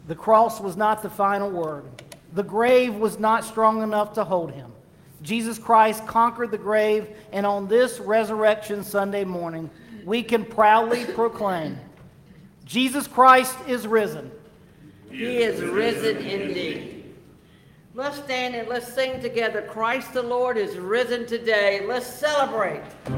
The cross was not the final word. The grave was not strong enough to hold him. Jesus Christ conquered the grave, and on this Resurrection Sunday morning, we can proudly proclaim, Jesus Christ is risen. He is risen indeed. Let's stand and let's sing together, Christ the Lord is risen today. Let's celebrate.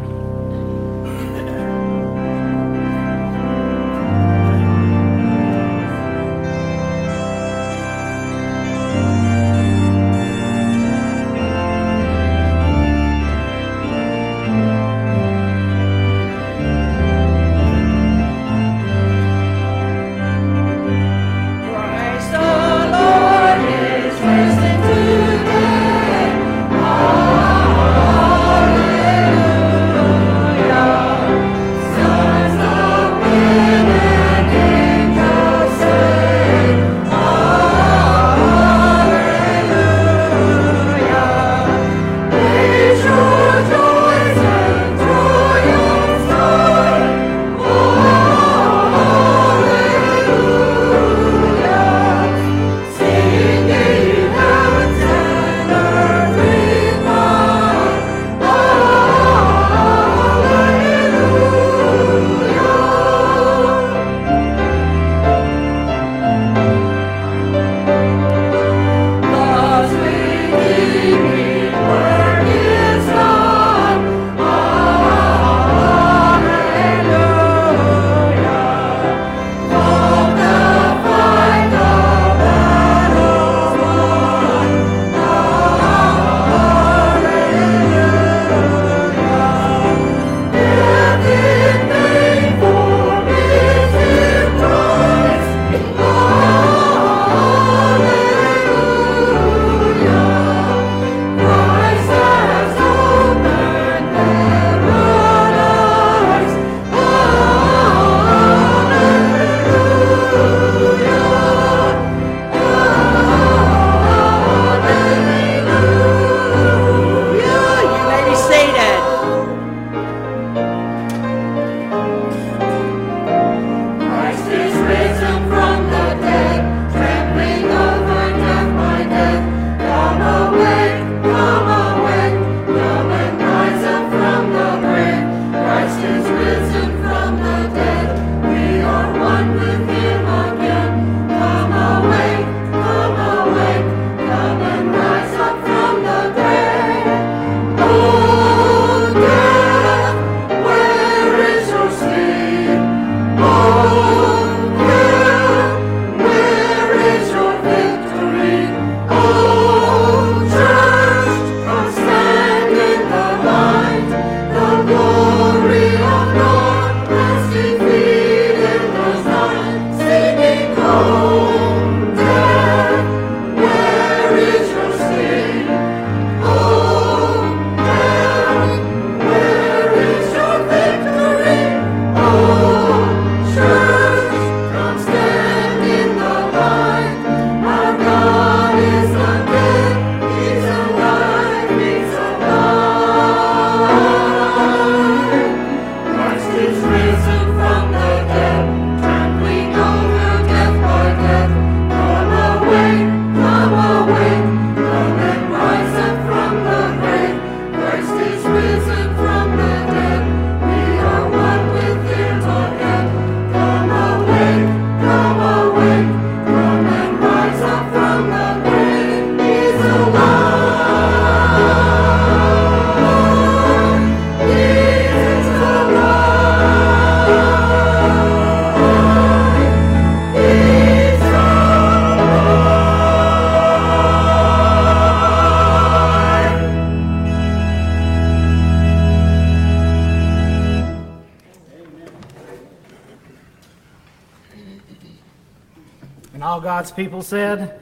And all God's people said,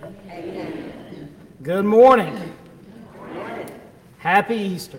Amen. Good morning. Happy Easter.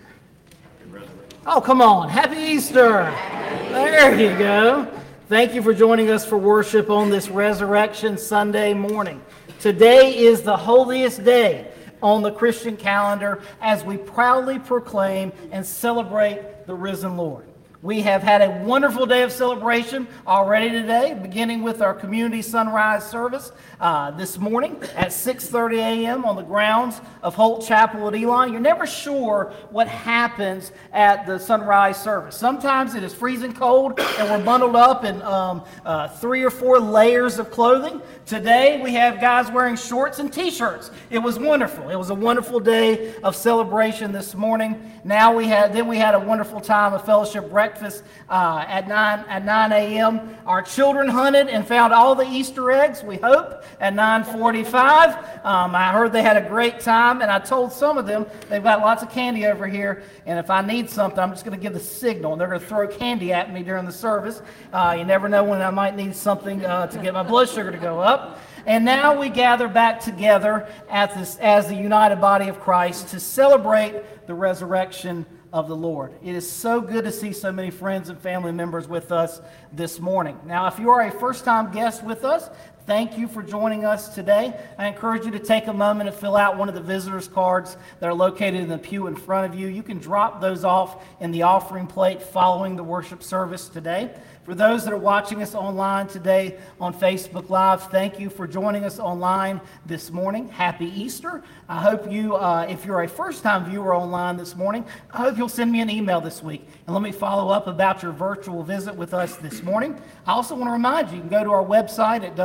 Oh, come on. Happy Easter. There you go. Thank you for joining us for worship on this Resurrection Sunday morning. Today is the holiest day on the Christian calendar as we proudly proclaim and celebrate the risen Lord. We have had a wonderful day of celebration already today, beginning with our community sunrise service this morning at 6:30 a.m. on the grounds of Holt Chapel at Elon. You're never sure what happens at the sunrise service. Sometimes it is freezing cold and we're bundled up in 3 or 4 layers of clothing. Today we have guys wearing shorts and t-shirts. It was wonderful. It was a wonderful day of celebration this morning. We had a wonderful time of fellowship breakfast at 9 a.m. Our children hunted and found all the Easter eggs, we hope, at 9:45. I heard they had a great time, and I told some of them they've got lots of candy over here, and if I need something, I'm just going to give the signal, and they're going to throw candy at me during the service. You never know when I might need something to get my blood sugar to go up. And now we gather back together as the united body of Christ to celebrate the resurrection of the Lord. It is so good to see so many friends and family members with us this morning. Now, if you are a first-time guest with us, thank you for joining us today. I encourage you to take a moment and fill out one of the visitors cards that are located in the pew in front of you. You can drop those off in the offering plate following the worship service today. For those that are watching us online today on Facebook Live, thank you for joining us online this morning. Happy Easter. I hope you, if you're a first-time viewer online this morning, I hope you'll send me an email this week and let me follow up about your virtual visit with us this morning. I also want to remind you, you can go to our website at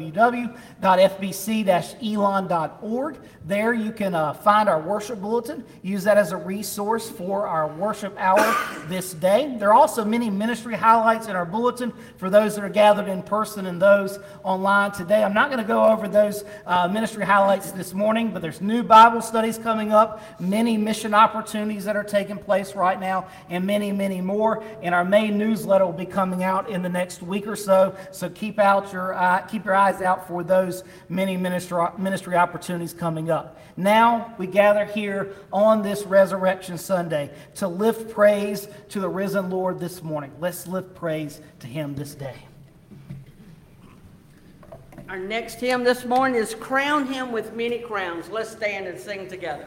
www.fbc-elon.org. There you can find our worship bulletin. Use that as a resource for our worship hour this day. There are also many ministry highlights in our bulletin for those that are gathered in person and those online today. I'm not going to go over those ministry highlights this morning, but there's new Bible studies coming up, many mission opportunities that are taking place right now, and many, many more. And our main newsletter will be coming out in the next week or so. So keep your eyes out for those many ministry opportunities coming up. Now we gather here on this Resurrection Sunday to lift praise to the risen Lord this morning. Let's lift praise to Him this day. Our next hymn this morning is Crown Him with Many Crowns. Let's stand and sing together.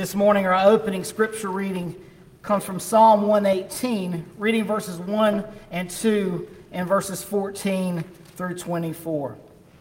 This morning, our opening scripture reading comes from Psalm 118, reading verses 1 and 2 and verses 14 through 24.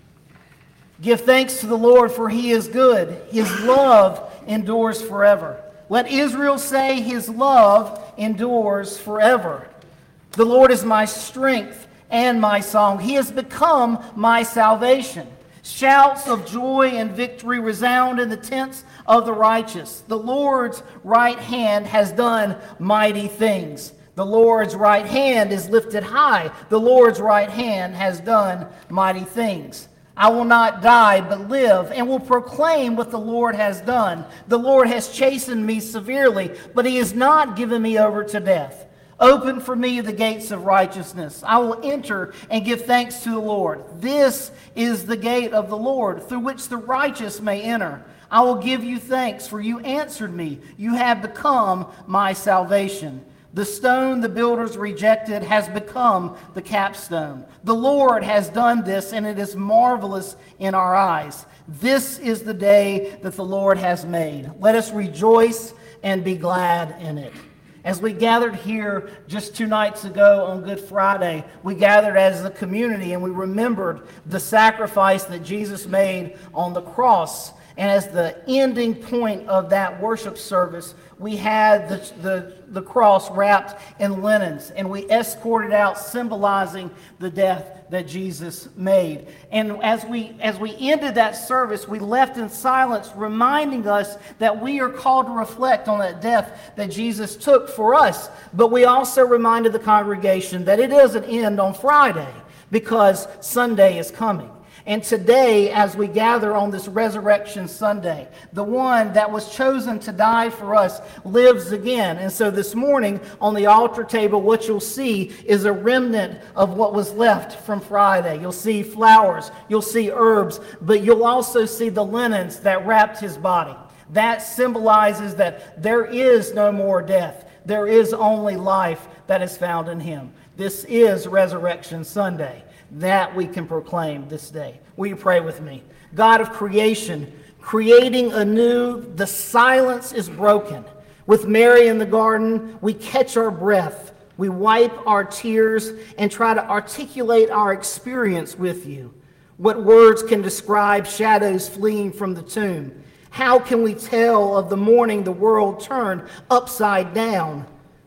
Give thanks to the Lord, for he is good. His love endures forever. Let Israel say, his love endures forever. The Lord is my strength and my song. He has become my salvation. Shouts of joy and victory resound in the tents of the righteous. The Lord's right hand has done mighty things. The Lord's right hand is lifted high. The Lord's right hand has done mighty things. I will not die, but live, and will proclaim what the Lord has done. The Lord has chastened me severely, but he has not given me over to death. Open for me the gates of righteousness. I will enter and give thanks to the Lord. This is the gate of the Lord, through which the righteous may enter. I will give you thanks, for you answered me. You have become my salvation. The stone the builders rejected has become the capstone. The Lord has done this, and it is marvelous in our eyes. This is the day that the Lord has made. Let us rejoice and be glad in it. As we gathered here just 2 nights ago on Good Friday, we gathered as a community and we remembered the sacrifice that Jesus made on the cross. And as the ending point of that worship service, we had the cross wrapped in linens, and we escorted out, symbolizing the death that Jesus made. And as we ended that service, we left in silence, reminding us that we are called to reflect on that death that Jesus took for us. But we also reminded the congregation that it doesn't end on Friday, because Sunday is coming. And today, as we gather on this Resurrection Sunday, the one that was chosen to die for us lives again. And so this morning on the altar table, what you'll see is a remnant of what was left from Friday. You'll see flowers, you'll see herbs, but you'll also see the linens that wrapped his body. That symbolizes that there is no more death. There is only life that is found in him. This is Resurrection Sunday that we can proclaim this day. Will you pray with me? God of creation, creating anew, the silence is broken. With Mary in the garden, we catch our breath. We wipe our tears and try to articulate our experience with you. What words can describe shadows fleeing from the tomb? How can we tell of the morning the world turned upside down?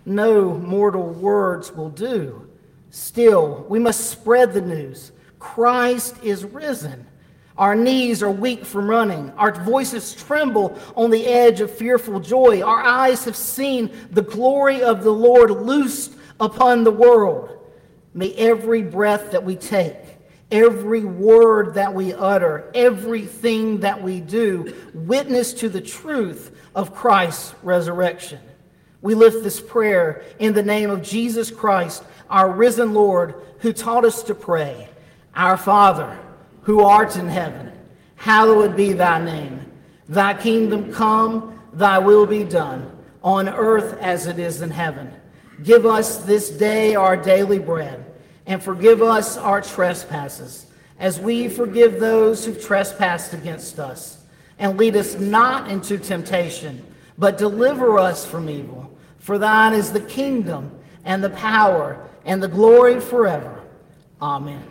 No mortal words will do. Still, we must spread the news. Christ is risen. Our knees are weak from running. Our voices tremble on the edge of fearful joy. Our eyes have seen the glory of the Lord loosed upon the world. May every breath that we take, every word that we utter, everything that we do, witness to the truth of Christ's resurrection. We lift this prayer in the name of Jesus Christ, our risen Lord, who taught us to pray. Our Father, who art in heaven, hallowed be thy name. Thy kingdom come, thy will be done, on earth as it is in heaven. Give us this day our daily bread, and forgive us our trespasses, as we forgive those who've trespassed against us. And lead us not into temptation, but deliver us from evil. For thine is the kingdom, and the power, and the glory forever. Amen.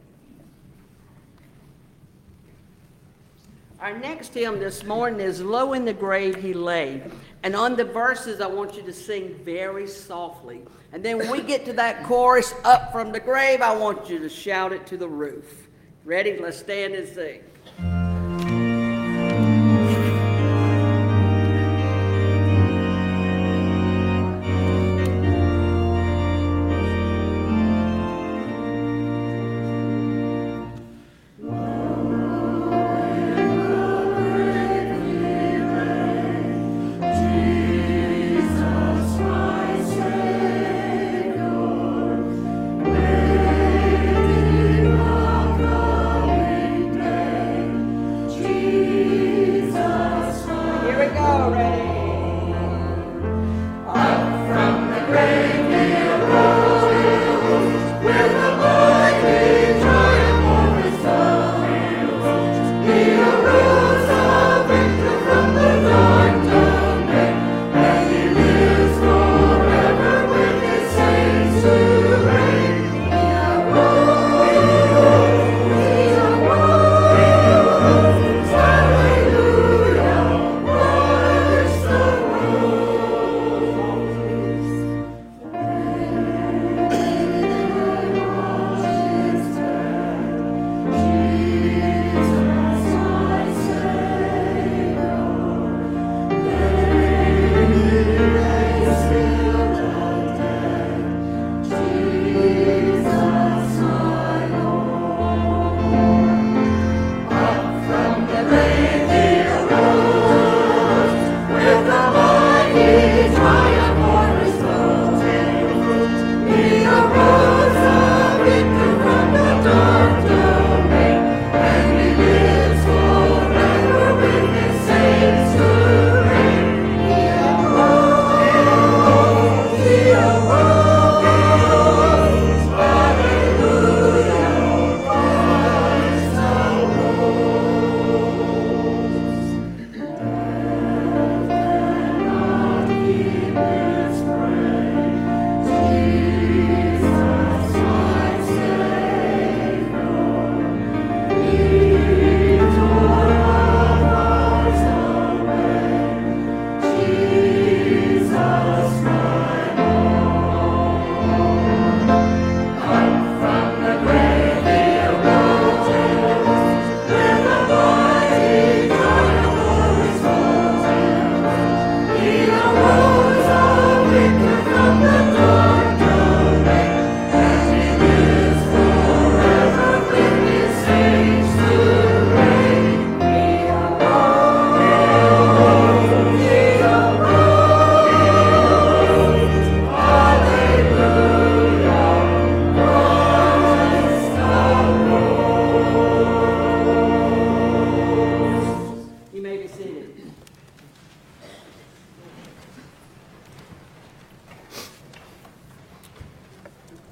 Our next hymn this morning is Low in the Grave He Lay. And on the verses, I want you to sing very softly. And then when we get to that chorus, Up from the Grave, I want you to shout it to the roof. Ready? Let's stand and sing.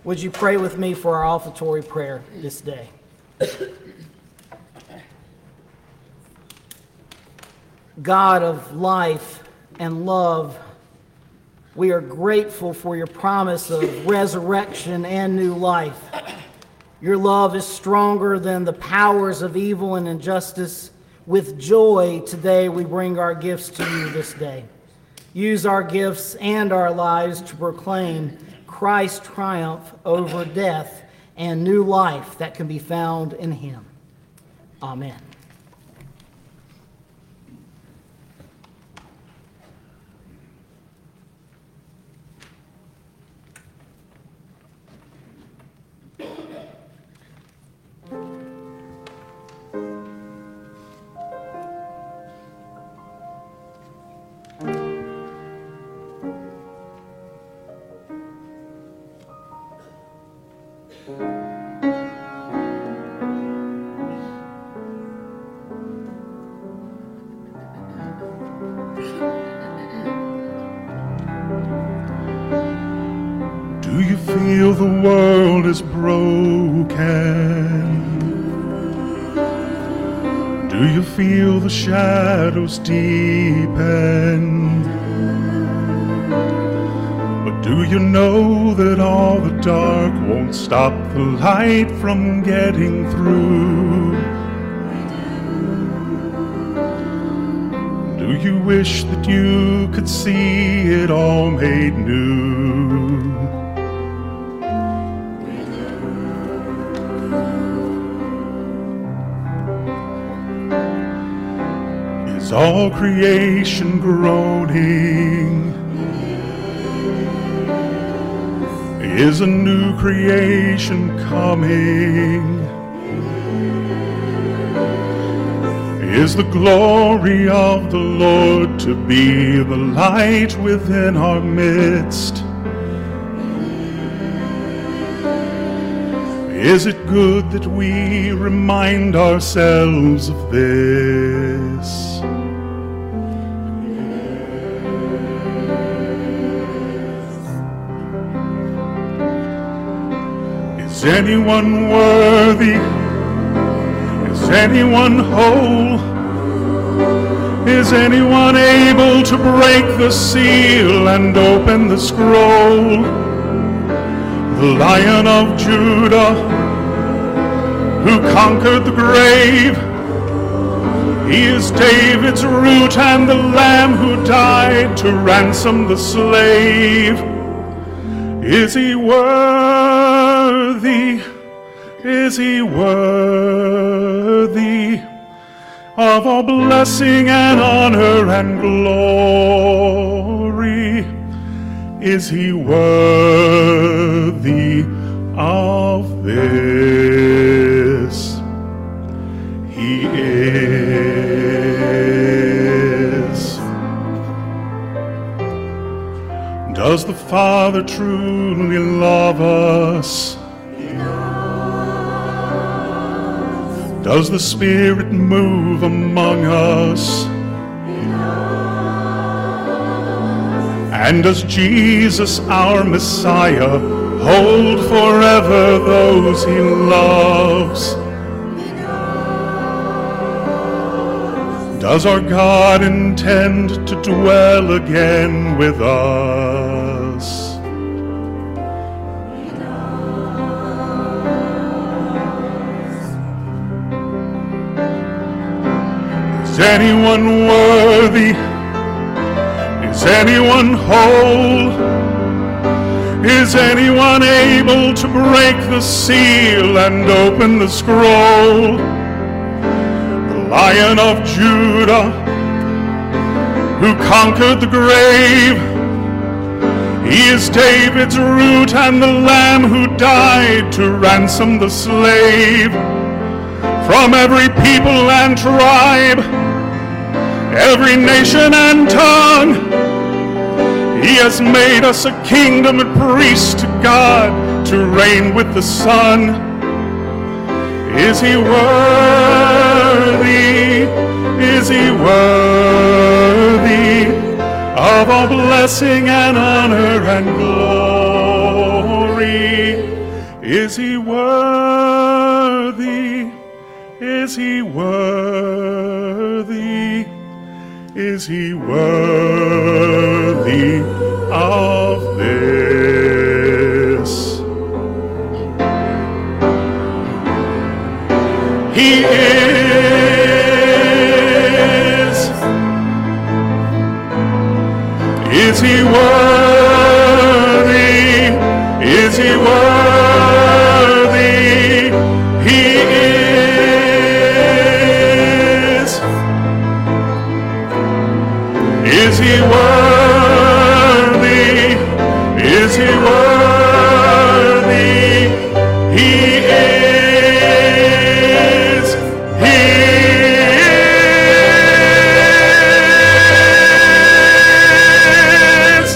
Would you pray with me for our offertory prayer this day? God of life and love, we are grateful for your promise of resurrection and new life. Your love is stronger than the powers of evil and injustice. With joy today we bring our gifts to you this day. Use our gifts and our lives to proclaim Christ's triumph over death and new life that can be found in him. Amen. Do you feel the world is broken? Do you feel the shadows deepen? But do you know that all the dark won't stop the light from getting through? Do you wish that you could see it all made new? Is all creation groaning? Is a new creation coming? Is the glory of the Lord to be the light within our midst? Is it good that we remind ourselves of this? Is anyone worthy? Is anyone whole? Is anyone able to break the seal and open the scroll? The Lion of Judah, who conquered the grave. He is David's root and the Lamb who died to ransom the slave. Is he worthy? Is he worthy of all blessing and honor and glory? Is he worthy of this? He is. Does the Father truly love us? Does the Spirit move among us? And does Jesus, our Messiah, hold forever those he loves? Does our God intend to dwell again with us? Is anyone worthy? Is anyone whole? Is anyone able to break the seal and open the scroll? The Lion of Judah, who conquered the grave. He is David's root and the Lamb who died to ransom the slave. From every people and tribe, every nation and tongue, he has made us a kingdom and priests to God to reign with the Son. Is he worthy? Is he worthy of all blessing and honor and glory? Is he worthy? Is he worthy? Is he worthy of this? He is. Is he worthy? Is he worthy? He is. Is he worthy? Is he worthy? He is. He is.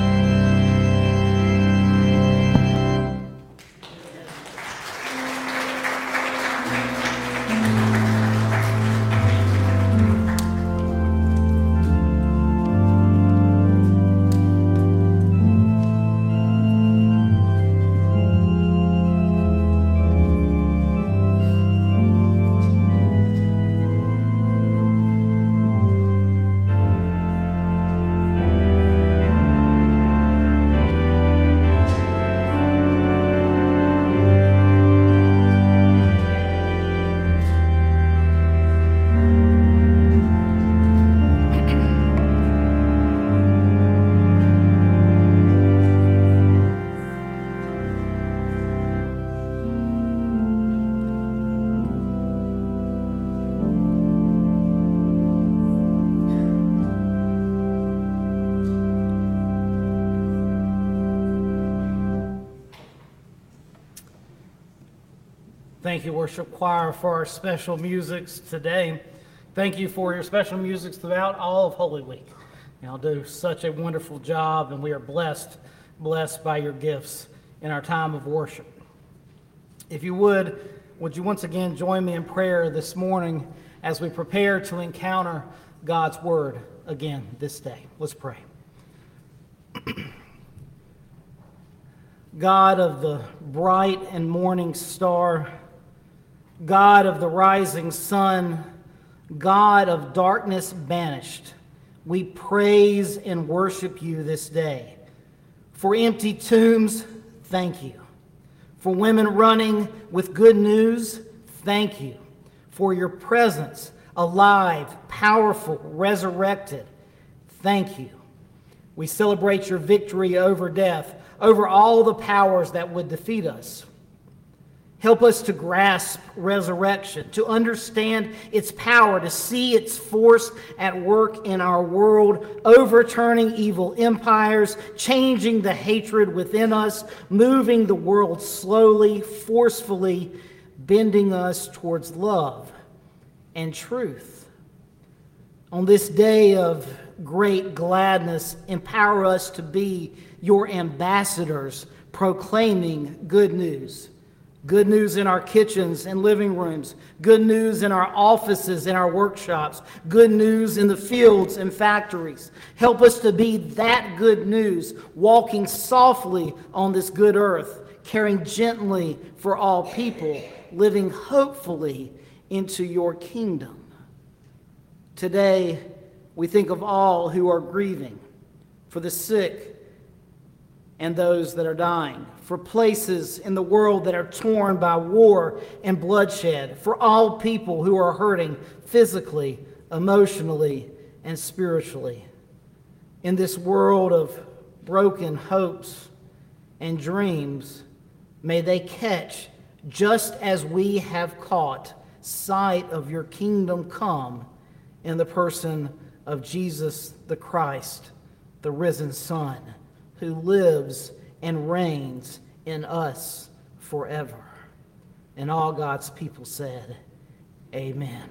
Thank you, worship choir, for our special musics today. Thank you for your special musics throughout all of Holy Week. Y'all do such a wonderful job, and we are blessed by your gifts in our time of worship. If you would you once again join me in prayer this morning as we prepare to encounter God's Word again this day? Let's pray. God of the bright and morning star, God of the rising sun, God of darkness banished, we praise and worship you this day. For empty tombs, thank you. For women running with good news, thank you. For your presence, alive, powerful, resurrected, thank you. We celebrate your victory over death, over all the powers that would defeat us. Help us to grasp resurrection, to understand its power, to see its force at work in our world, overturning evil empires, changing the hatred within us, moving the world slowly, forcefully, bending us towards love and truth. On this day of great gladness, empower us to be your ambassadors, proclaiming good news. Good news in our kitchens and living rooms. Good news in our offices, in our workshops. Good news in the fields and factories. Help us to be that good news, walking softly on this good earth, caring gently for all people, living hopefully into your kingdom. Today, we think of all who are grieving, for the sick and those that are dying, for places in the world that are torn by war and bloodshed, for all people who are hurting physically, emotionally, and spiritually. In this world of broken hopes and dreams, may they catch, just as we have caught, sight of your kingdom come in the person of Jesus the Christ, the risen Son, who lives and reigns in us forever. And all God's people said, amen.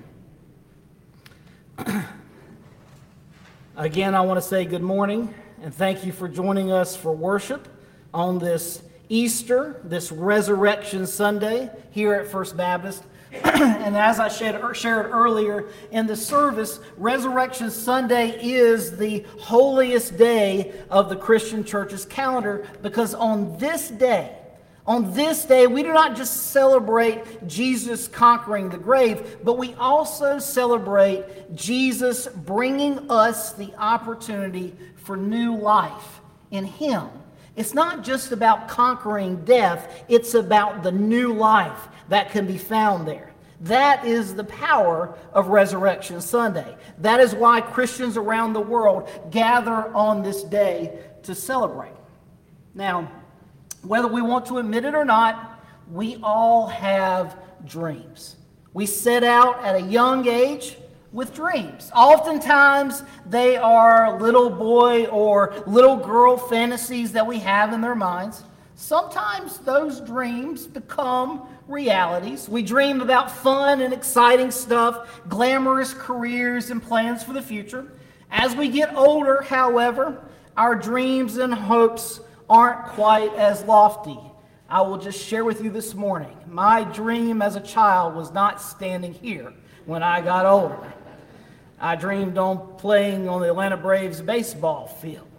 Again, I want to say good morning and thank you for joining us for worship on this Easter, this Resurrection Sunday here at First Baptist. And as I shared earlier in the service, Resurrection Sunday is the holiest day of the Christian church's calendar, because on this day, On this day, we do not just celebrate Jesus conquering the grave, but we also celebrate Jesus bringing us the opportunity for new life in Him. It's not just about conquering death, it's about the new life that can be found there. That is the power of Resurrection Sunday. That is why Christians around the world gather on this day to celebrate. Now, whether we want to admit it or not, we all have dreams. We set out at a young age with dreams. Oftentimes, they are little boy or little girl fantasies that we have in their minds. Sometimes those dreams become realities. We dream about fun and exciting stuff, glamorous careers and plans for the future. As we get older, however, our dreams and hopes aren't quite as lofty. I will just share with you this morning, my dream as a child was not standing here when I got older. I dreamed on playing on the Atlanta Braves baseball field.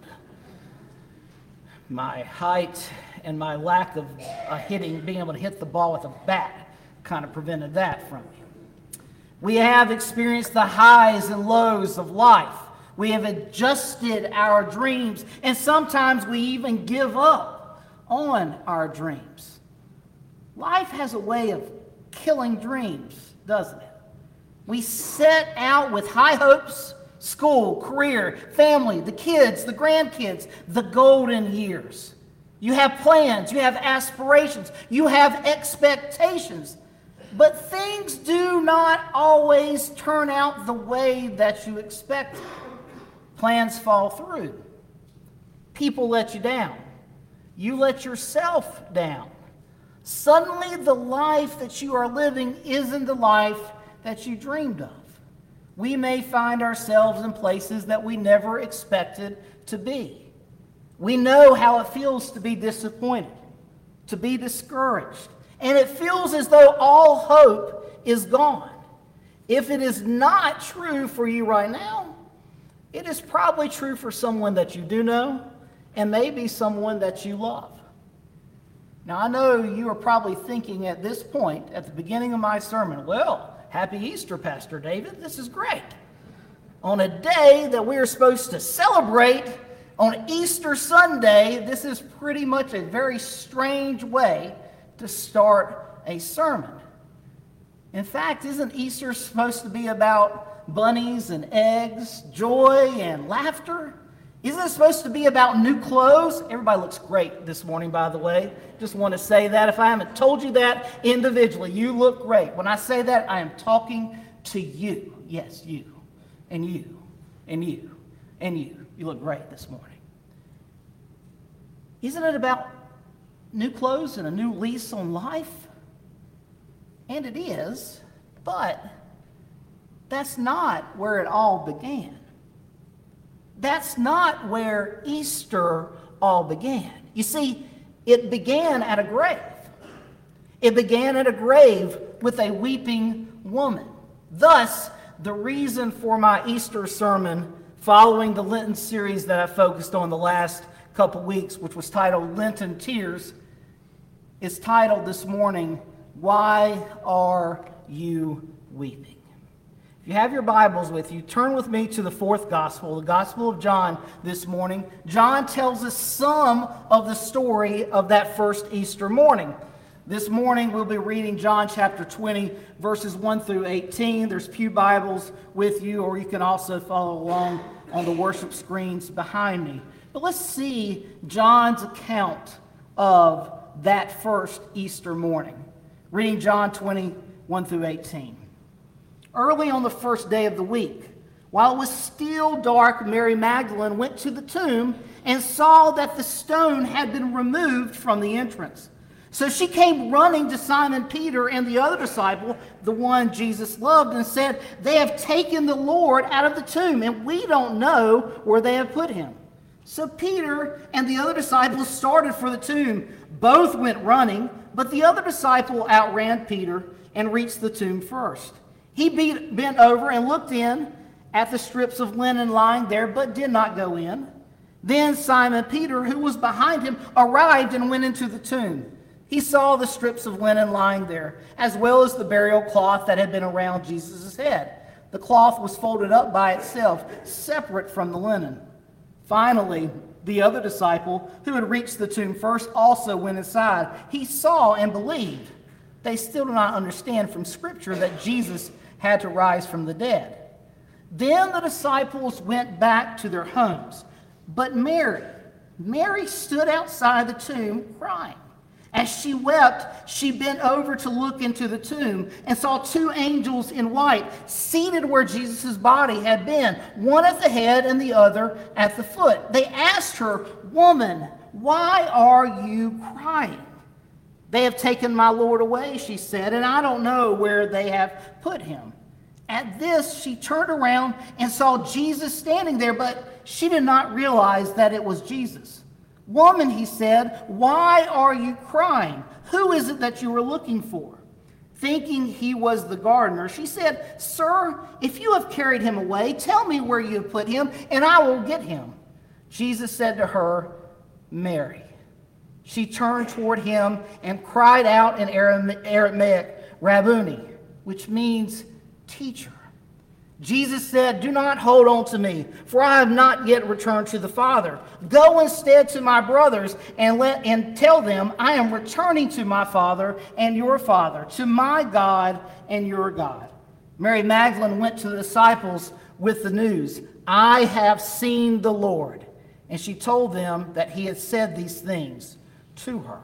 My height and my lack of being able to hit the ball with a bat kind of prevented that from me. We have experienced the highs and lows of life. We have adjusted our dreams, and sometimes we even give up on our dreams. Life has a way of killing dreams, doesn't it? We set out with high hopes, school, career, family, the kids, the grandkids, the golden years. You have plans, you have aspirations, you have expectations, but things do not always turn out the way that you expected. Plans fall through. People let you down. You let yourself down. Suddenly, the life that you are living isn't the life that you dreamed of. We may find ourselves in places that we never expected to be. We know how it feels to be disappointed, to be discouraged, and it feels as though all hope is gone. If it is not true for you right now, it is probably true for someone that you do know and maybe someone that you love. Now, I know you are probably thinking at this point, at the beginning of my sermon, well, happy Easter, Pastor David. This is great. On a day that we are supposed to celebrate, on Easter Sunday, this is pretty much a very strange way to start a sermon. In fact, isn't Easter supposed to be about bunnies and eggs, joy and laughter? Isn't it supposed to be about new clothes? Everybody looks great this morning, by the way. Just want to say that. If I haven't told you that individually, you look great. When I say that, I am talking to you. Yes, you. And you. And you. And you. You look great this morning. Isn't it about new clothes and a new lease on life? And it is, but that's not where it all began. That's not where Easter all began. You see, it began at a grave. It began at a grave with a weeping woman. Thus, the reason for my Easter sermon following the Lenten series that I focused on the last couple weeks, which was titled Lenten Tears, is titled this morning, Why Are You Weeping? If you have your Bibles with you, turn with me to the fourth gospel, the Gospel of John this morning. John tells us some of the story of that first Easter morning. This morning we'll be reading John chapter 20, verses 1 through 18. There's pew Bibles with you, or you can also follow along on the worship screens behind me. But let's see John's account of that first Easter morning. Reading John 20, 1 through 18. Early on the first day of the week, while it was still dark, Mary Magdalene went to the tomb and saw that the stone had been removed from the entrance. So she came running to Simon Peter and the other disciple, the one Jesus loved, and said, "They have taken the Lord out of the tomb, and we don't know where they have put him." So Peter and the other disciple started for the tomb. Both went running, but the other disciple outran Peter and reached the tomb first. He bent over and looked in at the strips of linen lying there, but did not go in. Then Simon Peter, who was behind him, arrived and went into the tomb. He saw the strips of linen lying there, as well as the burial cloth that had been around Jesus' head. The cloth was folded up by itself, separate from the linen. Finally, the other disciple, who had reached the tomb first, also went inside. He saw and believed. They still do not understand from Scripture that Jesus had to rise from the dead. Then the disciples went back to their homes. But Mary stood outside the tomb crying. As she wept, she bent over to look into the tomb and saw two angels in white seated where Jesus' body had been, one at the head and the other at the foot. They asked her, "Woman, why are you crying?" "They have taken my Lord away," she said, "and I don't know where they have put him." At this, she turned around and saw Jesus standing there, but she did not realize that it was Jesus. "Woman," he said, "why are you crying? Who is it that you were looking for?" Thinking he was the gardener, she said, "Sir, if you have carried him away, tell me where you have put him, and I will get him." Jesus said to her, "Mary." She turned toward him and cried out in Aramaic, "Rabboni," which means teacher. Jesus said, "Do not hold on to me, for I have not yet returned to the Father. Go instead to my brothers and tell them, I am returning to my Father and your Father, to my God and your God." Mary Magdalene went to the disciples with the news, "I have seen the Lord." And she told them that he had said these things to her.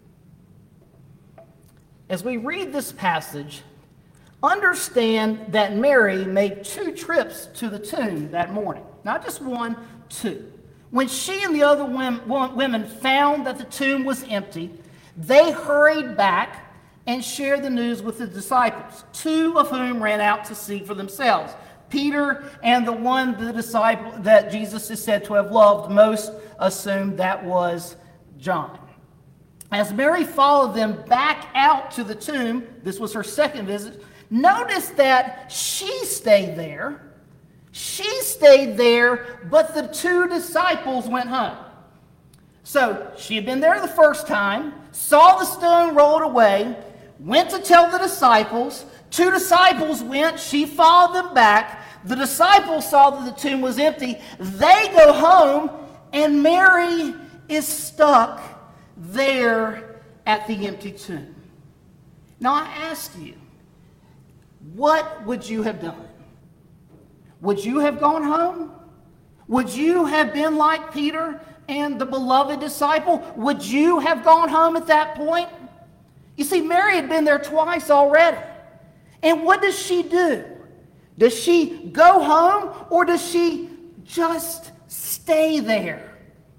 As we read this passage, understand that Mary made 2 trips to the tomb that morning. Not just one, 2. When she and the other women found that the tomb was empty, they hurried back and shared the news with the disciples, 2 of whom ran out to see for themselves. Peter and the disciple that Jesus is said to have loved most assumed that was John. As Mary followed them back out to the tomb, this was her second visit, notice that she stayed there. She stayed there, but the 2 disciples went home. So she had been there the first time, saw the stone rolled away, went to tell the disciples. 2 disciples went, she followed them back. The disciples saw that the tomb was empty. They go home, and Mary is stuck there at the empty tomb. Now I ask you, what would you have done? Would you have gone home? Would you have been like Peter and the beloved disciple? Would you have gone home at that point? You see, Mary had been there twice already. And what does she do? Does she go home, or does she just stay there?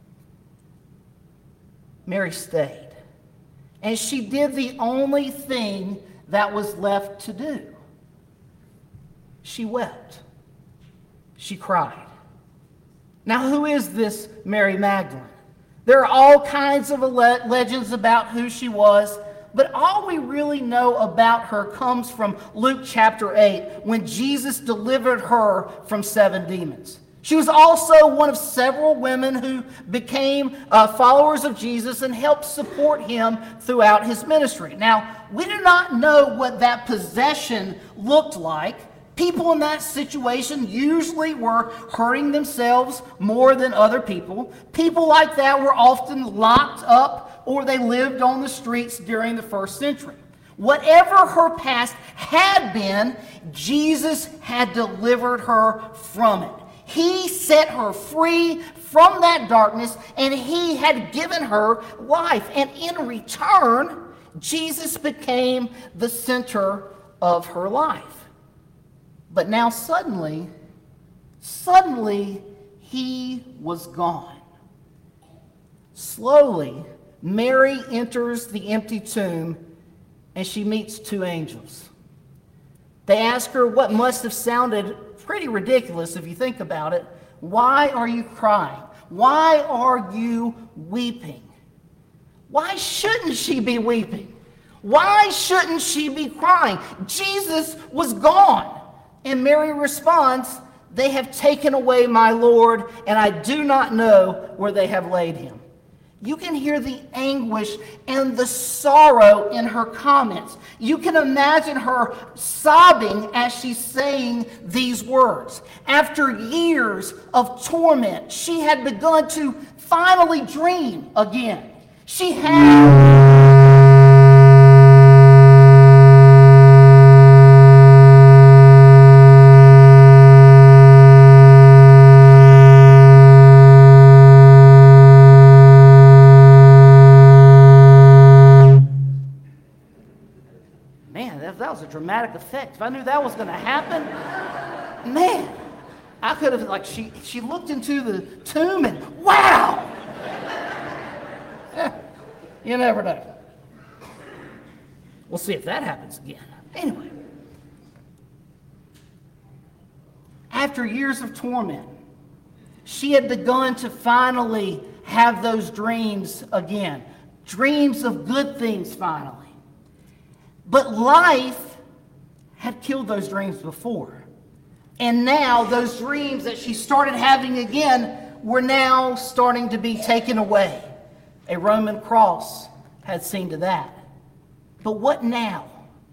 Mary stayed. And she did the only thing that was left to do. She wept. She cried. Now, who is this Mary Magdalene? There are all kinds of legends about who she was, but all we really know about her comes from Luke chapter 8, when Jesus delivered her from 7 demons. She was also one of several women who became followers of Jesus and helped support him throughout his ministry. Now, we do not know what that possession looked like. People in that situation usually were hurting themselves more than other people. People like that were often locked up, or they lived on the streets during the 1st century. Whatever her past had been, Jesus had delivered her from it. He set her free from that darkness, and he had given her life. And in return, Jesus became the center of her life. But now suddenly, he was gone. Slowly, Mary enters the empty tomb, and she meets 2 angels. They ask her what must have sounded pretty ridiculous if you think about it. "Why are you crying? Why are you weeping?" Why shouldn't she be weeping? Why shouldn't she be crying? Jesus was gone. And Mary responds, "They have taken away my Lord, and I do not know where they have laid him." You can hear the anguish and the sorrow in her comments. You can imagine her sobbing as she's saying these words. After years of torment, she had begun to finally dream again. She had... That was a dramatic effect. If I knew that was going to happen, man, I could have, like, she looked into the tomb and, wow! You never know. We'll see if that happens again. Anyway, after years of torment, she had begun to finally have those dreams again. Dreams of good things finally. But life had killed those dreams before. And now those dreams that she started having again were now starting to be taken away. A Roman cross had seen to that. But what now?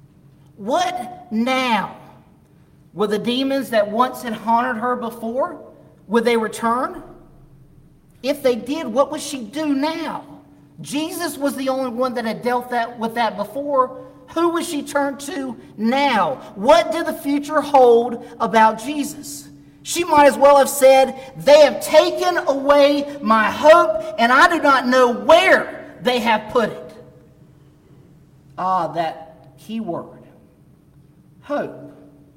What now? Were the demons that once had haunted her before, would they return? If they did, what would she do now? Jesus was the only one that had dealt with that before. Who would she turn to now? What did the future hold about Jesus? She might as well have said, they have taken away my hope, and I do not know where they have put it. Ah, that key word. Hope.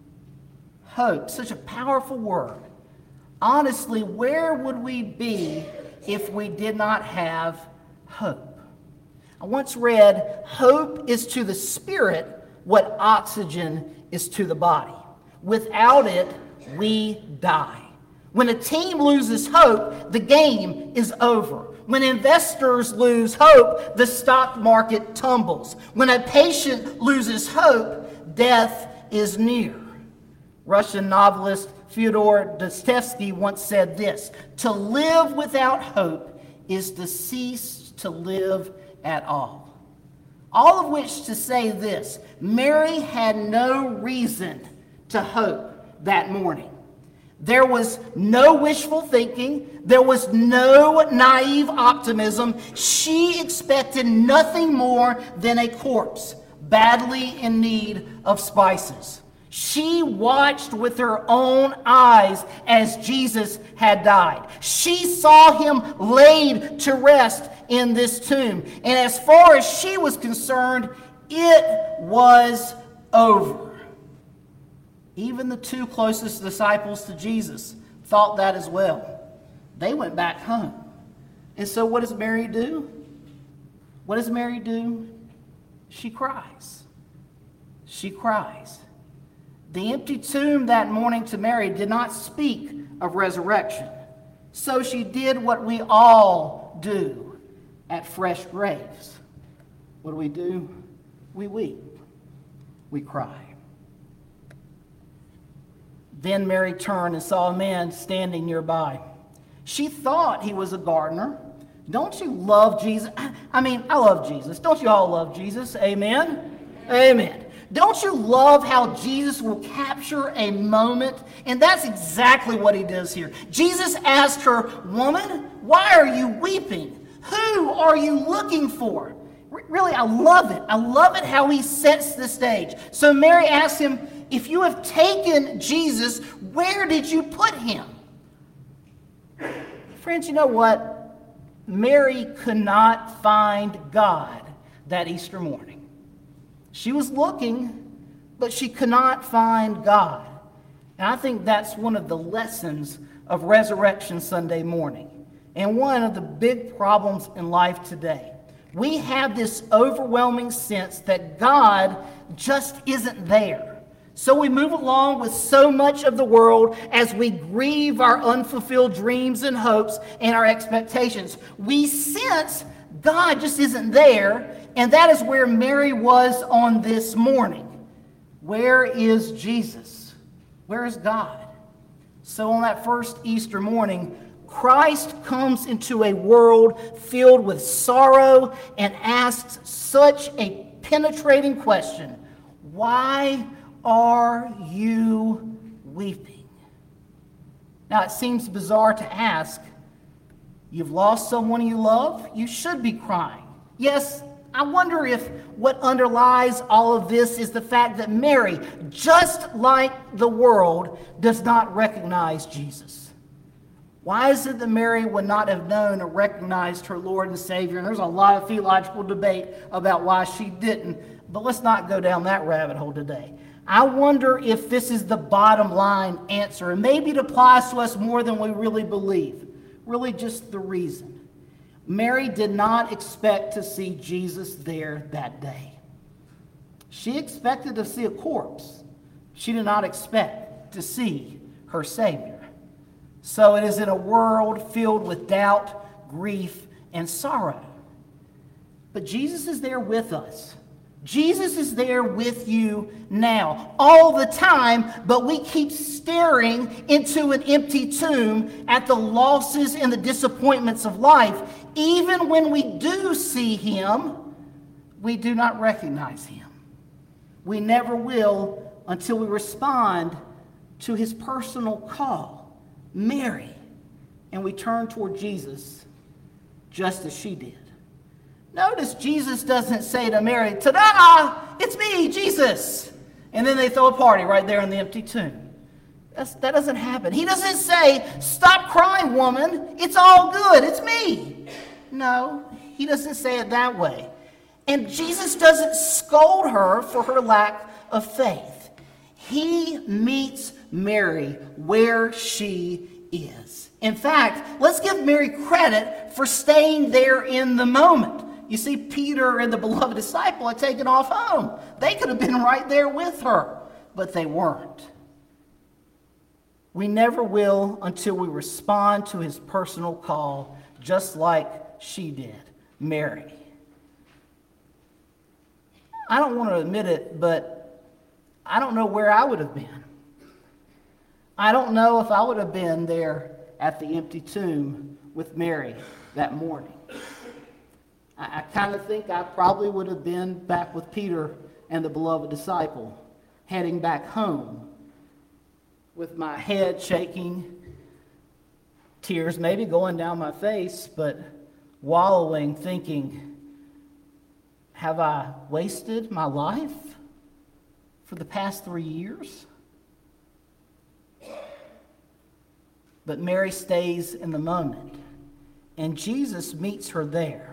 Hope, such a powerful word. Honestly, where would we be if we did not have hope? I once read, hope is to the spirit what oxygen is to the body. Without it, we die. When a team loses hope, the game is over. When investors lose hope, the stock market tumbles. When a patient loses hope, death is near. Russian novelist Fyodor Dostoevsky once said this, to live without hope is to cease to live at all. All of which to say this, Mary had no reason to hope that morning. There was no wishful thinking. There was no naive optimism. She expected nothing more than a corpse, badly in need of spices. She watched with her own eyes as Jesus had died. She saw him laid to rest in this tomb. And as far as she was concerned, it was over. Even the two closest disciples to Jesus thought that as well. They went back home. And so what does Mary do? What does Mary do? She cries. She cries. The empty tomb that morning to Mary did not speak of resurrection. So she did what we all do at fresh graves. What do? We weep. We cry. Then Mary turned and saw a man standing nearby. She thought he was a gardener. Don't you love Jesus? I love Jesus. Don't you all love Jesus? Amen? Amen. Don't you love how Jesus will capture a moment? And that's exactly what he does here. Jesus asked her, woman, why are you weeping? Who are you looking for? Really, I love it. I love it how he sets the stage. So Mary asked him, if you have taken Jesus, where did you put him? Friends, you know what? Mary could not find God that Easter morning. She was looking, but she could not find God. And I think that's one of the lessons of Resurrection Sunday morning, and one of the big problems in life today. We have this overwhelming sense that God just isn't there. So we move along with so much of the world as we grieve our unfulfilled dreams and hopes and our expectations. We sense God just isn't there, and that is where Mary was on this morning. Where is Jesus? Where is God? So on that first Easter morning, Christ comes into a world filled with sorrow and asks such a penetrating question: why are you weeping? Now, it seems bizarre to ask. You've lost someone you love? You should be crying. Yes, I wonder if what underlies all of this is the fact that Mary, just like the world, does not recognize Jesus. Why is it that Mary would not have known or recognized her Lord and Savior? And there's a lot of theological debate about why she didn't, but let's not go down that rabbit hole today. I wonder if this is the bottom line answer, and maybe it applies to us more than we really believe. Really just the reason. Mary did not expect to see Jesus there that day. She expected to see a corpse. She did not expect to see her Savior. So it is in a world filled with doubt, grief, and sorrow. But Jesus is there with us. Jesus is there with you now, all the time, but we keep staring into an empty tomb at the losses and the disappointments of life. Even when we do see him, we do not recognize him. We never will until we respond to his personal call, Mary, and we turn toward Jesus just as she did. Notice Jesus doesn't say to Mary, "Ta-da! It's me, Jesus!" And then they throw a party right there in the empty tomb. That doesn't happen. He doesn't say, "Stop crying, woman. It's all good. It's me." No, he doesn't say it that way. And Jesus doesn't scold her for her lack of faith. He meets Mary where she is. In fact, let's give Mary credit for staying there in the moment. You see, Peter and the beloved disciple had taken off home. They could have been right there with her, but they weren't. We never will until we respond to his personal call, just like she did, Mary. I don't want to admit it, but I don't know where I would have been. I don't know if I would have been there at the empty tomb with Mary that morning. I kind of think I probably would have been back with Peter and the beloved disciple, heading back home with my head shaking, tears maybe going down my face, but wallowing, thinking, have I wasted my life for the past 3 years? But Mary stays in the moment, and Jesus meets her there.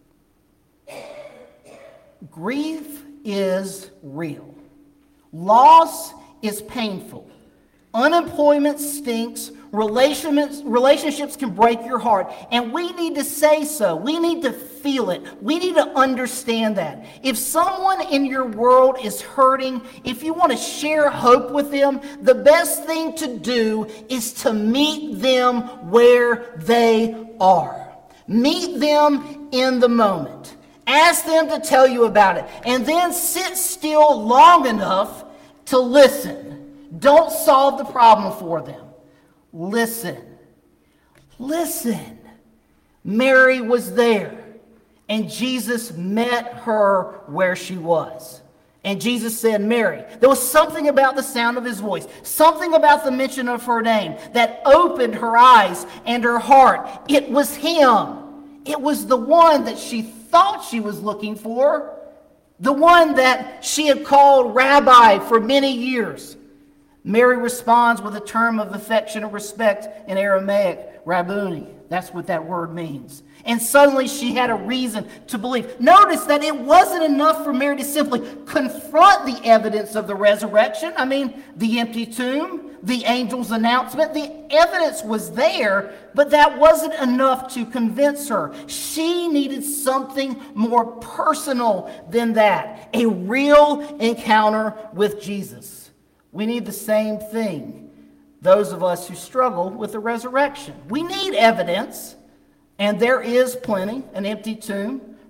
Grief is real. Loss is painful. Unemployment stinks. Relationships can break your heart. And we need to say so. We need to feel it. We need to understand that. If someone in your world is hurting, if you want to share hope with them, the best thing to do is to meet them where they are. Meet them in the moment. Ask them to tell you about it. And then sit still long enough to listen. Don't solve the problem for them. Listen. Listen. Mary was there, and Jesus met her where she was. And Jesus said, "Mary." There was something about the sound of his voice, something about the mention of her name that opened her eyes and her heart. It was him. It was the one that she thought she was looking for, the one that she had called Rabbi for many years. Mary responds with a term of affection and respect in Aramaic, Rabboni. That's what that word means. And suddenly she had a reason to believe. Notice that it wasn't enough for Mary to simply confront the evidence of the resurrection. I mean, the empty tomb, the angel's announcement, the evidence was there, but that wasn't enough to convince her. She needed something more personal than that, a real encounter with Jesus. We need the same thing, those of us who struggle with the resurrection. We need evidence, and there is plenty, an empty tomb,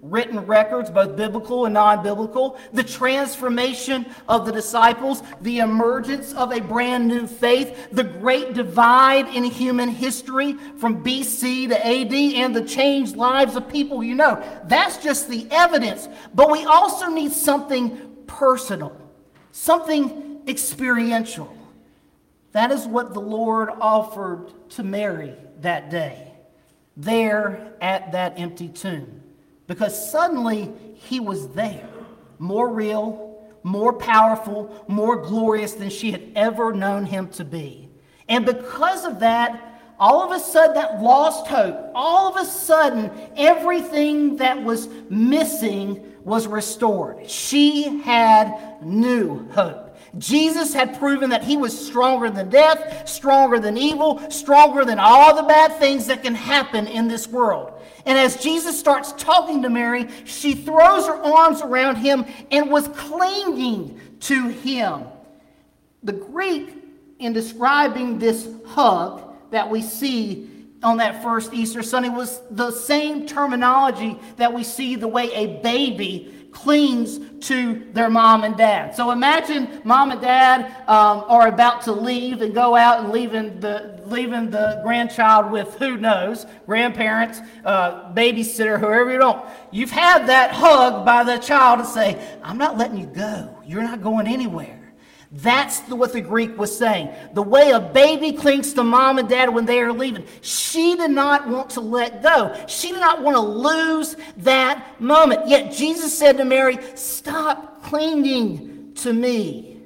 written records, both biblical and non-biblical, the transformation of the disciples, the emergence of a brand new faith, the great divide in human history from BC to AD, and the changed lives of people you know. That's just the evidence. But we also need something personal, something experiential. That is what the Lord offered to Mary that day, there at that empty tomb. Because suddenly he was there, more real, more powerful, more glorious than she had ever known him to be. And because of that, all of a sudden that lost hope, all of a sudden everything that was missing was restored. She had new hope. Jesus had proven that he was stronger than death, stronger than evil, stronger than all the bad things that can happen in this world. And as Jesus starts talking to Mary, she throws her arms around him and was clinging to him. The Greek, in describing this hug that we see on that first Easter Sunday, was the same terminology that we see the way a baby clings to their mom and dad. So imagine mom and dad are about to leave and go out and leaving the grandchild with who knows, grandparents, babysitter, whoever you don't. You've had that hug by the child to say, I'm not letting you go. You're not going anywhere. That's what the Greek was saying. The way a baby clings to mom and dad when they are leaving. She did not want to let go. She did not want to lose that moment. Yet Jesus said to Mary, stop clinging to me.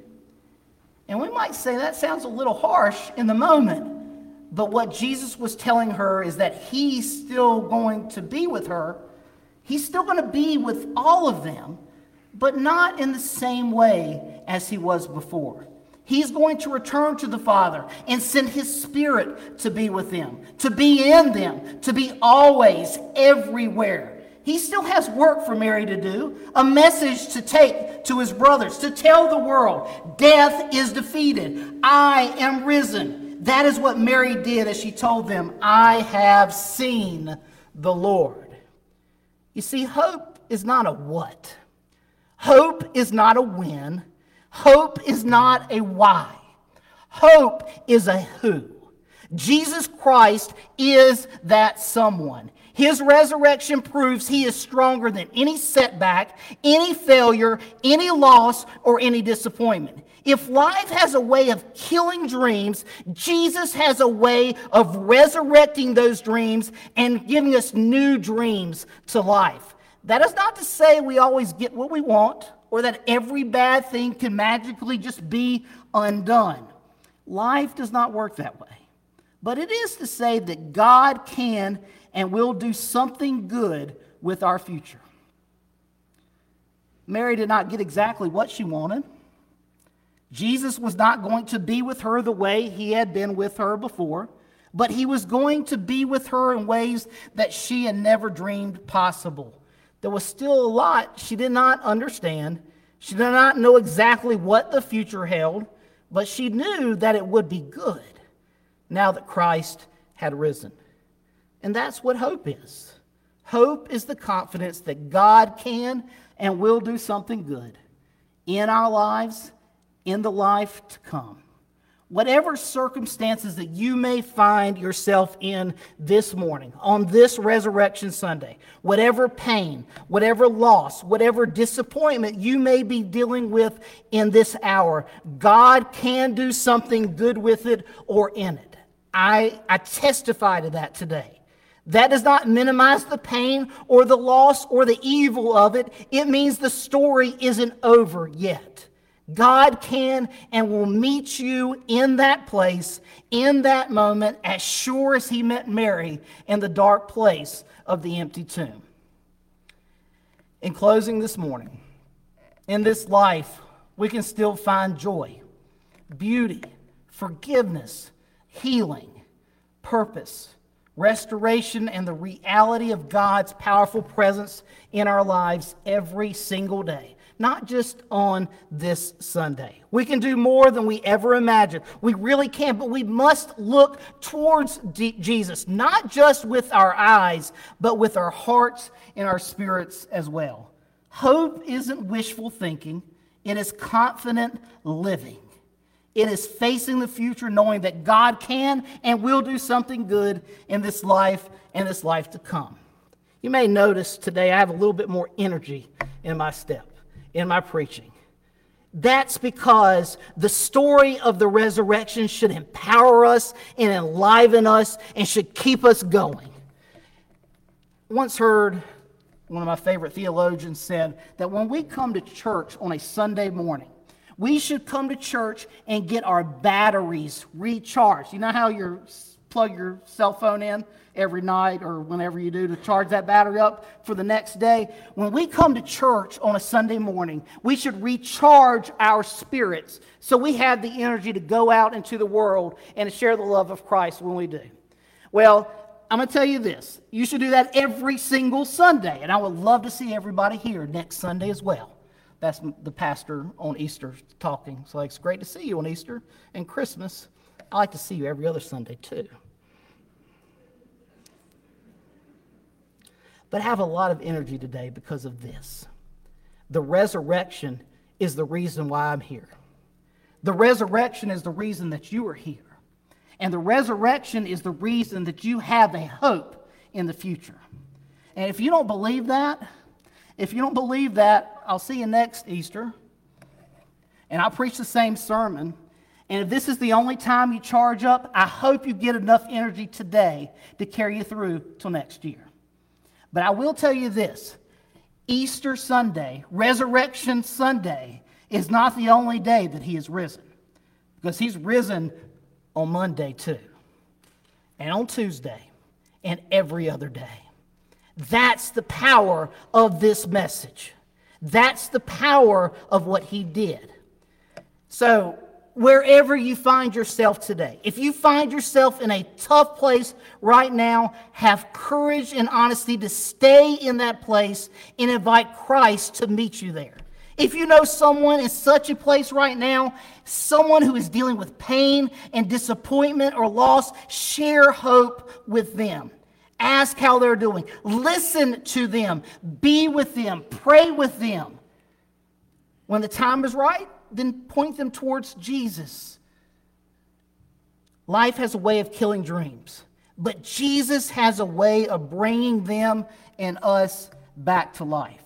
And we might say that sounds a little harsh in the moment. But what Jesus was telling her is that he's still going to be with her. He's still going to be with all of them, but not in the same way as he was before. He's going to return to the Father and send his Spirit to be with them, to be in them, to be always, everywhere. He still has work for Mary to do, a message to take to his brothers, to tell the world, death is defeated, I am risen. That is what Mary did as she told them, I have seen the Lord. You see, hope is not a what. Hope is not a when. Hope is not a why. Hope is a who. Jesus Christ is that someone. His resurrection proves he is stronger than any setback, any failure, any loss, or any disappointment. If life has a way of killing dreams, Jesus has a way of resurrecting those dreams and giving us new dreams to life. That is not to say we always get what we want or that every bad thing can magically just be undone. Life does not work that way. But it is to say that God can and will do something good with our future. Mary did not get exactly what she wanted. Jesus was not going to be with her the way he had been with her before, but he was going to be with her in ways that she had never dreamed possible. There was still a lot she did not understand. She did not know exactly what the future held, but she knew that it would be good now that Christ had risen. And that's what hope is. Hope is the confidence that God can and will do something good in our lives, in the life to come. Whatever circumstances that you may find yourself in this morning, on this Resurrection Sunday, whatever pain, whatever loss, whatever disappointment you may be dealing with in this hour, God can do something good with it or in it. I testify to that today. That does not minimize the pain or the loss or the evil of it. It means the story isn't over yet. God can and will meet you in that place, in that moment, as sure as he met Mary in the dark place of the empty tomb. In closing this morning, in this life, we can still find joy, beauty, forgiveness, healing, purpose, restoration, and the reality of God's powerful presence in our lives every single day. not just on this Sunday. We can do more than we ever imagined. We really can, but we must look towards Jesus, not just with our eyes, but with our hearts and our spirits as well. Hope isn't wishful thinking. It is confident living. It is facing the future knowing that God can and will do something good in this life and this life to come. You may notice today I have a little bit more energy in my step, in my preaching. That's because the story of the resurrection should empower us and enliven us and should keep us going. Once heard one of my favorite theologians said that when we come to church on a Sunday morning, we should come to church and get our batteries recharged. You know how you plug your cell phone in every night or whenever you do to charge that battery up for the next day? When we come to church on a Sunday morning, we should recharge our spirits so we have the energy to go out into the world and to share the love of Christ when we do. Well, I'm going to tell you this. You should do that every single Sunday, and I would love to see everybody here next Sunday as well. That's the pastor on Easter talking. So it's great to see you on Easter and Christmas. I like to see you every other Sunday too. But I have a lot of energy today because of this. The resurrection is the reason why I'm here. The resurrection is the reason that you are here. And the resurrection is the reason that you have a hope in the future. And if you don't believe that, I'll see you next Easter. And I'll preach the same sermon. And if this is the only time you charge up, I hope you get enough energy today to carry you through till next year. But I will tell you this. Easter Sunday, Resurrection Sunday, is not the only day that he is risen. Because he's risen on Monday too. And on Tuesday. And every other day. That's the power of this message. That's the power of what he did. So, wherever you find yourself today, if you find yourself in a tough place right now, have courage and honesty to stay in that place and invite Christ to meet you there. If you know someone in such a place right now, someone who is dealing with pain and disappointment or loss, share hope with them. Ask how they're doing. Listen to them. Be with them. Pray with them. When the time is right, then point them towards Jesus. Life has a way of killing dreams, but Jesus has a way of bringing them and us back to life.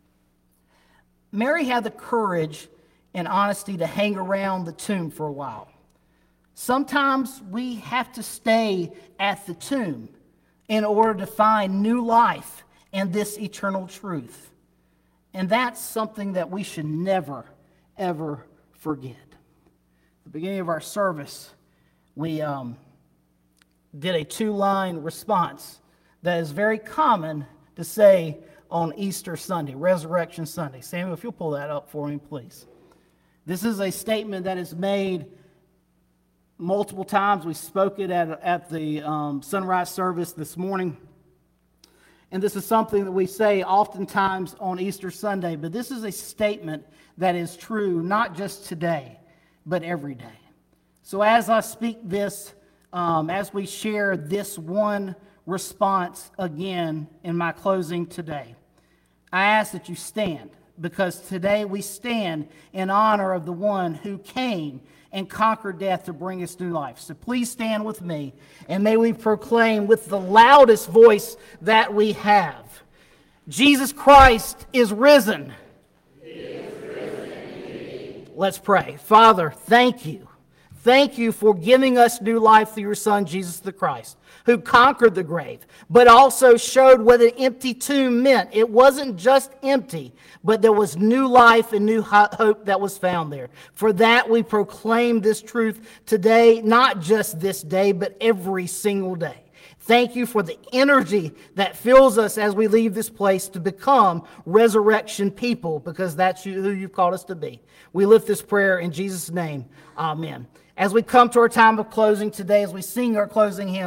Mary had the courage and honesty to hang around the tomb for a while. Sometimes we have to stay at the tomb in order to find new life and this eternal truth. And that's something that we should never, ever forget. At the beginning of our service, we did a 2-line response that is very common to say on Easter Sunday, Resurrection Sunday. Samuel, if you'll pull that up for me, please. This is a statement that is made multiple times. We spoke it at the sunrise service this morning. And this is something that we say oftentimes on Easter Sunday, but this is a statement that is true not just today, but every day. So as I speak this, as we share this one response again in my closing today, I ask that you stand, because today we stand in honor of the one who came and conquered death to bring us new life. So please stand with me, and may we proclaim with the loudest voice that we have, Jesus Christ is risen. He is risen indeed. Let's pray. Father, thank you. Thank you for giving us new life through your Son, Jesus the Christ, who conquered the grave, but also showed what an empty tomb meant. It wasn't just empty, but there was new life and new hope that was found there. For that, we proclaim this truth today, not just this day, but every single day. Thank you for the energy that fills us as we leave this place to become resurrection people, because that's who you've called us to be. We lift this prayer in Jesus' name. Amen. As we come to our time of closing today, as we sing our closing hymn,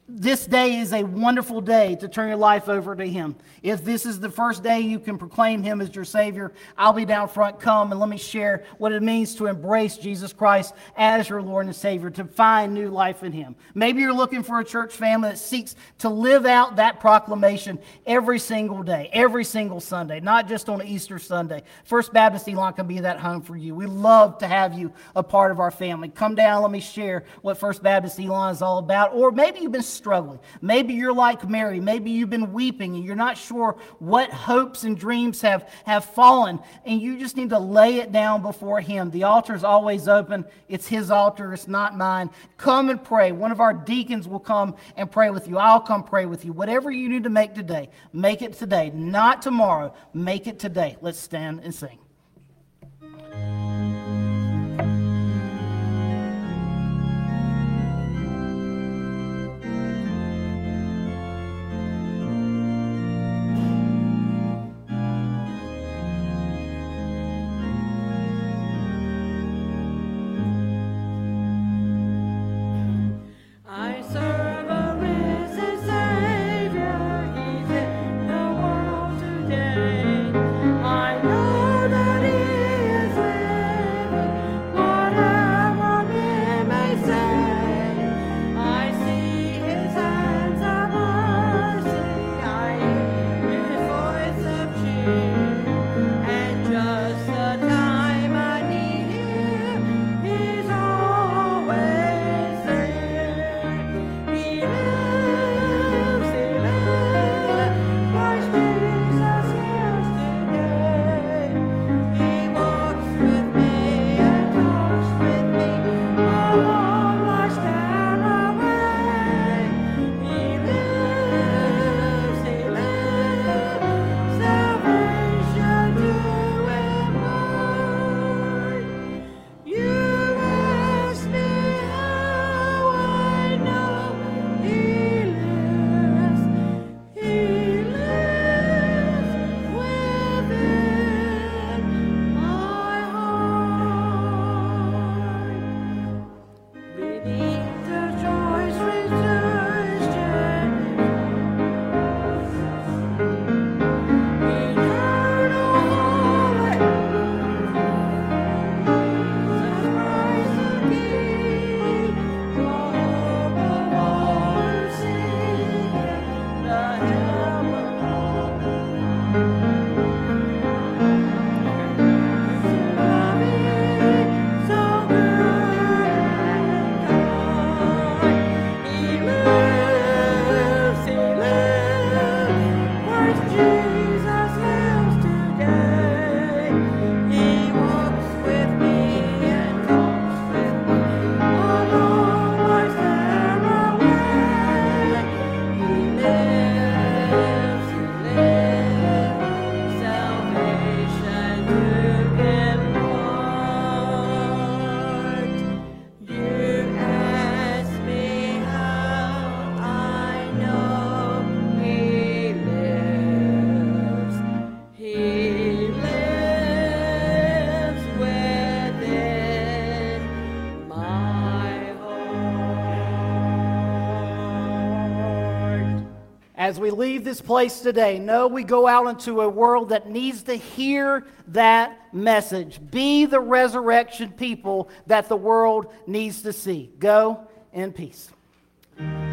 this day is a wonderful day to turn your life over to Him. If this is the first day you can proclaim Him as your Savior, I'll be down front. Come and let me share what it means to embrace Jesus Christ as your Lord and Savior, to find new life in Him. Maybe you're looking for a church family that seeks to live out that proclamation every single day, every single Sunday, not just on Easter Sunday. First Baptist Elon can be that home for you. We love to have you a part of our family. Come down, let me share what First Baptist Elon is all about. Or maybe you've been struggling. Maybe you're like Mary. Maybe you've been weeping and you're not sure what hopes and dreams have fallen, and you just need to lay it down before Him. The altar is always open. It's His altar. It's not mine. Come and pray. One of our deacons will come and pray with you. I'll come pray with you. Whatever you need to make today, make it today. Not tomorrow. Make it today. Let's stand and sing. I serve a risen Savior, He's in the world today. I know that He is living, whatever men may say. I see His hands of mercy, I hear His voice of cheer, and just the time I need Him, He's always there. He lives, Christ Jesus lives today. He walks with me and talks with me along life's stairway. He lives, salvation to impart. You ask me how I know He lives within my heart. Beneath the joys rejoice eternal holy, such Christ the King, the hope of all who seek the help of all. So loving, so good and kind. He lives, Christ Jesus lives today. He walks with me and talks with me along life's stairway. He lives, salvation to impart. You ask me how I know He lives. He lives within my heart. As we leave this place today, know we go out into a world that needs to hear that message. Be the resurrection people that the world needs to see. Go in peace.